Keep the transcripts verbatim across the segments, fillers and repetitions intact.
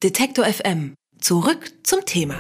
Detektor F M. Zurück zum Thema.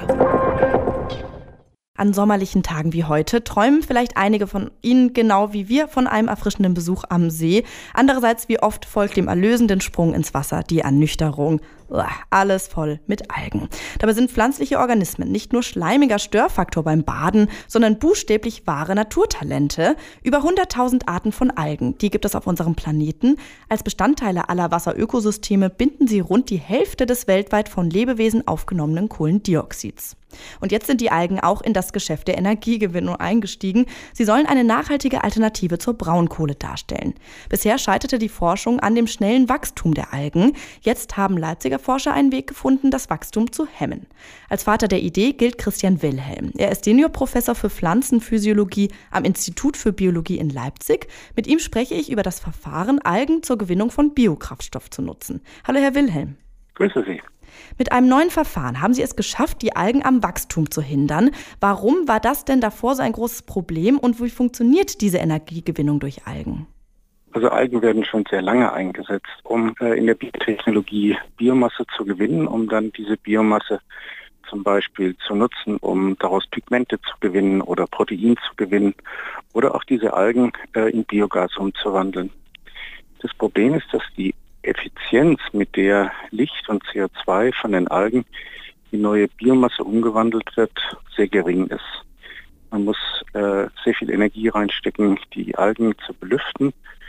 An sommerlichen Tagen wie heute träumen vielleicht einige von Ihnen genau wie wir von einem erfrischenden Besuch am See. Andererseits, wie oft folgt dem erlösenden Sprung ins Wasser die Ernüchterung. Uah, alles voll mit Algen. Dabei sind pflanzliche Organismen nicht nur schleimiger Störfaktor beim Baden, sondern buchstäblich wahre Naturtalente. Über hunderttausend Arten von Algen, die gibt es auf unserem Planeten. Als Bestandteile aller Wasserökosysteme binden sie rund die Hälfte des weltweit von Lebewesen aufgenommenen Kohlendioxids. Und jetzt sind die Algen auch in das Geschäft der Energiegewinnung eingestiegen. Sie sollen eine nachhaltige Alternative zur Braunkohle darstellen. Bisher scheiterte die Forschung an dem schnellen Wachstum der Algen. Jetzt haben Leipziger Forscher einen Weg gefunden, das Wachstum zu hemmen. Als Vater der Idee gilt Christian Wilhelm. Er ist Seniorprofessor für Pflanzenphysiologie am Institut für Biologie in Leipzig. Mit ihm spreche ich über das Verfahren, Algen zur Gewinnung von Biokraftstoff zu nutzen. Hallo, Herr Wilhelm. Grüße Sie. Mit einem neuen Verfahren haben Sie es geschafft, die Algen am Wachstum zu hindern. Warum war das denn davor so ein großes Problem und wie funktioniert diese Energiegewinnung durch Algen? Also Algen werden schon sehr lange eingesetzt, um äh, in der Biotechnologie Biomasse zu gewinnen, um dann diese Biomasse zum Beispiel zu nutzen, um daraus Pigmente zu gewinnen oder Protein zu gewinnen oder auch diese Algen äh, in Biogas umzuwandeln. Das Problem ist, dass die Effizienz, mit der Licht und C O zwei von den Algen in neue Biomasse umgewandelt wird, sehr gering ist. Man muss äh, sehr viel Energie reinstecken, die Algen zu belüften,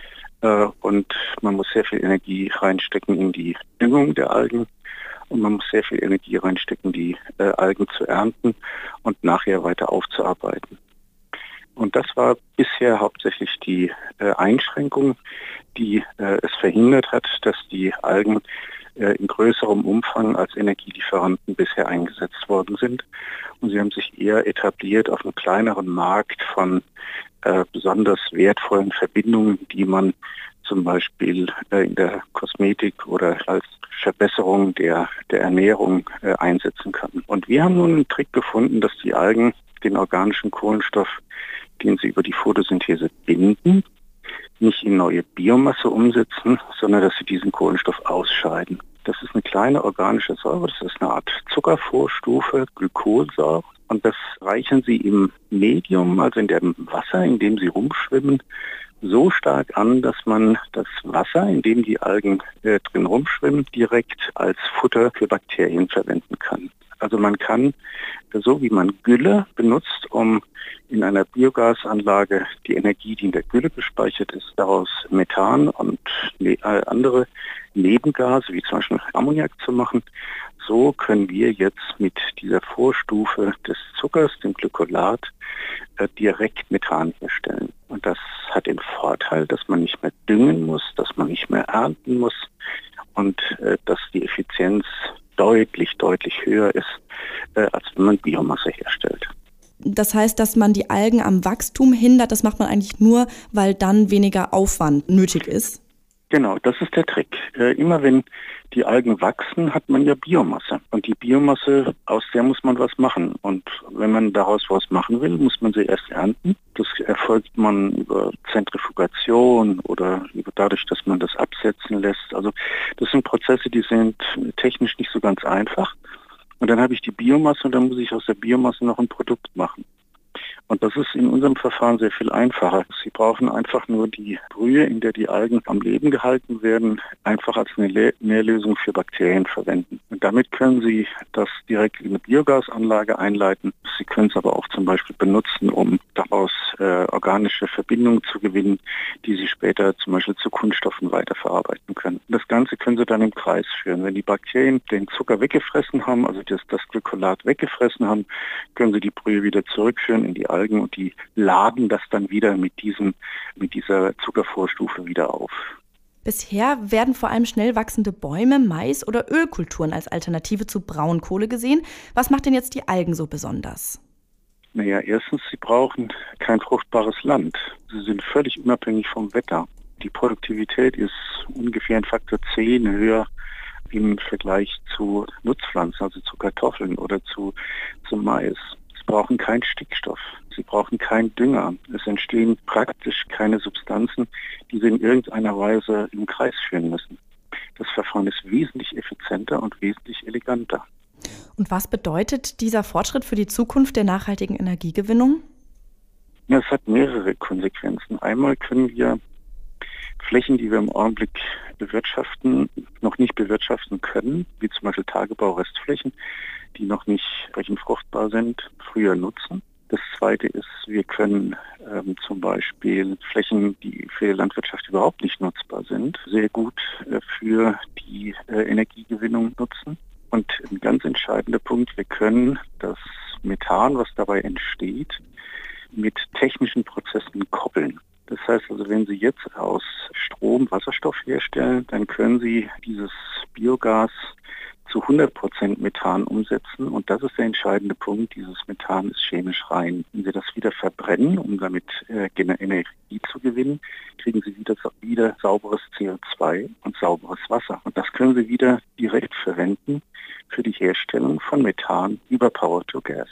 äh, und man muss sehr viel Energie reinstecken in die Düngung der Algen und man muss sehr viel Energie reinstecken, die äh, Algen zu ernten und nachher weiter aufzuarbeiten. Und das war bisher hauptsächlich die äh, Einschränkung, die äh, es verhindert hat, dass die Algen äh, in größerem Umfang als Energielieferanten bisher eingesetzt worden sind. Und sie haben sich eher etabliert auf einem kleineren Markt von äh, besonders wertvollen Verbindungen, die man zum Beispiel äh, in der Kosmetik oder als Verbesserung der, der Ernährung äh, einsetzen kann. Und wir haben nun einen Trick gefunden, dass die Algen den organischen Kohlenstoff, den sie über die Photosynthese binden, nicht in neue Biomasse umsetzen, sondern dass sie diesen Kohlenstoff ausscheiden. Das ist eine kleine organische Säure, das ist eine Art Zuckervorstufe, Glykolsäure. Und das reichern sie im Medium, also in dem Wasser, in dem sie rumschwimmen, so stark an, dass man das Wasser, in dem die Algen äh, drin rumschwimmen, direkt als Futter für Bakterien verwenden kann. Also man kann, so wie man Gülle benutzt, um in einer Biogasanlage die Energie, die in der Gülle gespeichert ist, daraus Methan und ne- äh, andere Nebengase, wie zum Beispiel Ammoniak zu machen, so können wir jetzt mit dieser Vorstufe des Zuckers, dem Glykolat, äh, direkt Methan herstellen. Und das hat den Vorteil, dass man nicht mehr düngen muss, dass man nicht mehr ernten muss und äh, dass die Effizienz deutlich, deutlich höher ist, äh, als wenn man Biomasse herstellt. Das heißt, dass man die Algen am Wachstum hindert, das macht man eigentlich nur, weil dann weniger Aufwand nötig ist? Genau, das ist der Trick. Äh, immer wenn die Algen wachsen, hat man ja Biomasse. Und die Biomasse, aus der muss man was machen. Und wenn man daraus was machen will, muss man sie erst ernten. Das erfolgt man über Zentrifugation oder über dadurch, dass man das absetzen lässt. Also das sind Prozesse, die sind technisch nicht so ganz einfach. Und dann habe ich die Biomasse und dann muss ich aus der Biomasse noch ein Produkt machen. Und das ist in unserem Verfahren sehr viel einfacher. Sie brauchen einfach nur die Brühe, in der die Algen am Leben gehalten werden, einfach als eine Le- Nährlösung für Bakterien verwenden. Und damit können Sie das direkt in eine Biogasanlage einleiten. Sie können es aber auch zum Beispiel benutzen, um daraus äh, organische Verbindungen zu gewinnen, die Sie später zum Beispiel zu Kunststoffen weiterverarbeiten können. Das Ganze können Sie dann im Kreis führen. Wenn die Bakterien den Zucker weggefressen haben, also das, das Glykolat weggefressen haben, können Sie die Brühe wieder zurückführen in die Algen und die laden das dann wieder mit diesem, mit dieser Zuckervorstufe wieder auf. Bisher werden vor allem schnell wachsende Bäume, Mais oder Ölkulturen als Alternative zu Braunkohle gesehen. Was macht denn jetzt die Algen so besonders? Naja, erstens, sie brauchen kein fruchtbares Land. Sie sind völlig unabhängig vom Wetter. Die Produktivität ist ungefähr ein Faktor zehn höher im Vergleich zu Nutzpflanzen, also zu Kartoffeln oder zu, zu Mais. Sie brauchen keinen Stickstoff, sie brauchen keinen Dünger. Es entstehen praktisch keine Substanzen, die sie in irgendeiner Weise im Kreis führen müssen. Das Verfahren ist wesentlich effizienter und wesentlich eleganter. Und was bedeutet dieser Fortschritt für die Zukunft der nachhaltigen Energiegewinnung? Ja, es hat mehrere Konsequenzen. Einmal können wir Flächen, die wir im Augenblick bewirtschaften, noch nicht bewirtschaften können, wie zum Beispiel Tagebaurestflächen, die noch nicht entsprechend fruchtbar sind, früher nutzen. Das Zweite ist, wir können ähm, zum Beispiel Flächen, die für die Landwirtschaft überhaupt nicht nutzbar sind, sehr gut äh, für die äh, Energiegewinnung nutzen. Und ein ganz entscheidender Punkt, wir können das Methan, was dabei entsteht, mit technischen Prozessen koppeln. Das heißt also, wenn Sie jetzt aus Strom Wasserstoff herstellen, dann können Sie dieses Biogas zu hundert Prozent Methan umsetzen. Und das ist der entscheidende Punkt. Dieses Methan ist chemisch rein. Wenn Sie das wieder verbrennen, um damit äh, Energie zu gewinnen, kriegen Sie wieder, wieder sauberes C O zwei und sauberes Wasser. Und das können Sie wieder direkt verwenden für die Herstellung von Methan über Power to Gas.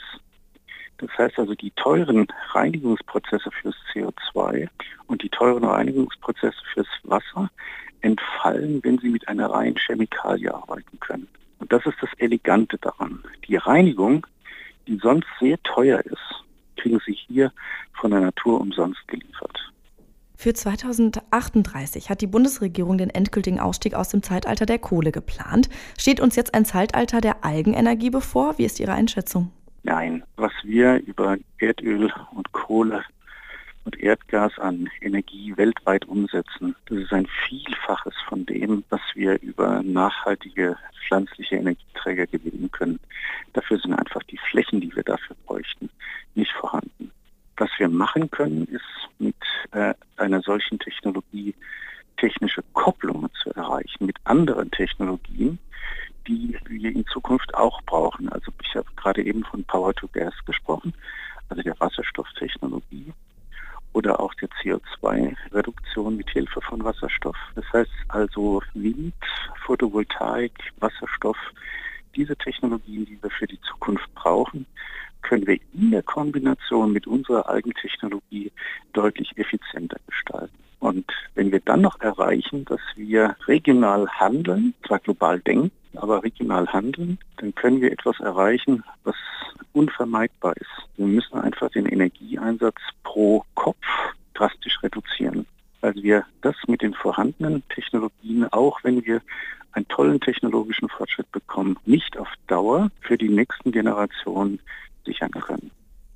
Das heißt also, die teuren Reinigungsprozesse fürs C O zwei und die teuren Reinigungsprozesse fürs Wasser entfallen, wenn Sie mit einer reinen Chemikalie arbeiten können. Und das ist das Elegante daran. Die Reinigung, die sonst sehr teuer ist, kriegen Sie hier von der Natur umsonst geliefert. Für zweitausendachtunddreißig hat die Bundesregierung den endgültigen Ausstieg aus dem Zeitalter der Kohle geplant. Steht uns jetzt ein Zeitalter der Algenenergie bevor? Wie ist Ihre Einschätzung? Nein, was wir über Erdöl und Kohle und Erdgas an Energie weltweit umsetzen, das ist ein Vielfaches von dem, was wir über nachhaltige pflanzliche Energieträger gewinnen können. Dafür sind einfach die Flächen, die wir dafür bräuchten, nicht vorhanden. Was wir machen können, ist mit äh, einer solchen Technologie technische Kopplungen zu erreichen mit anderen Technologien, die wir in Zukunft auch brauchen. Also ich habe gerade eben von Power to Gas gesprochen, also der Wasserstofftechnologie oder auch der C O zwei Reduktion mit Hilfe von Wasserstoff. Das heißt also Wind, Photovoltaik, Wasserstoff, diese Technologien, die wir für die Zukunft brauchen, können wir in der Kombination mit unserer Eigentechnologie deutlich effizienter gestalten. Und wenn wir dann noch erreichen, dass wir regional handeln, zwar global denken, aber regional handeln, dann können wir etwas erreichen, was unvermeidbar ist. Wir müssen einfach den Energieeinsatz pro Kopf drastisch reduzieren, weil wir das mit den vorhandenen Technologien, auch wenn wir einen tollen technologischen Fortschritt bekommen, nicht auf Dauer für die nächsten Generationen sichern können.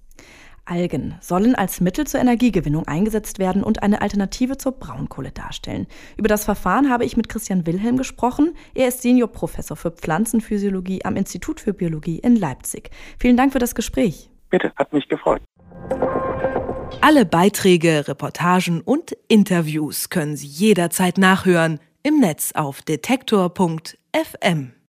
Algen sollen als Mittel zur Energiegewinnung eingesetzt werden und eine Alternative zur Braunkohle darstellen. Über das Verfahren habe ich mit Christian Wilhelm gesprochen. Er ist Seniorprofessor für Pflanzenphysiologie am Institut für Biologie in Leipzig. Vielen Dank für das Gespräch. Bitte, hat mich gefreut. Alle Beiträge, Reportagen und Interviews können Sie jederzeit nachhören im Netz auf detektor punkt f m.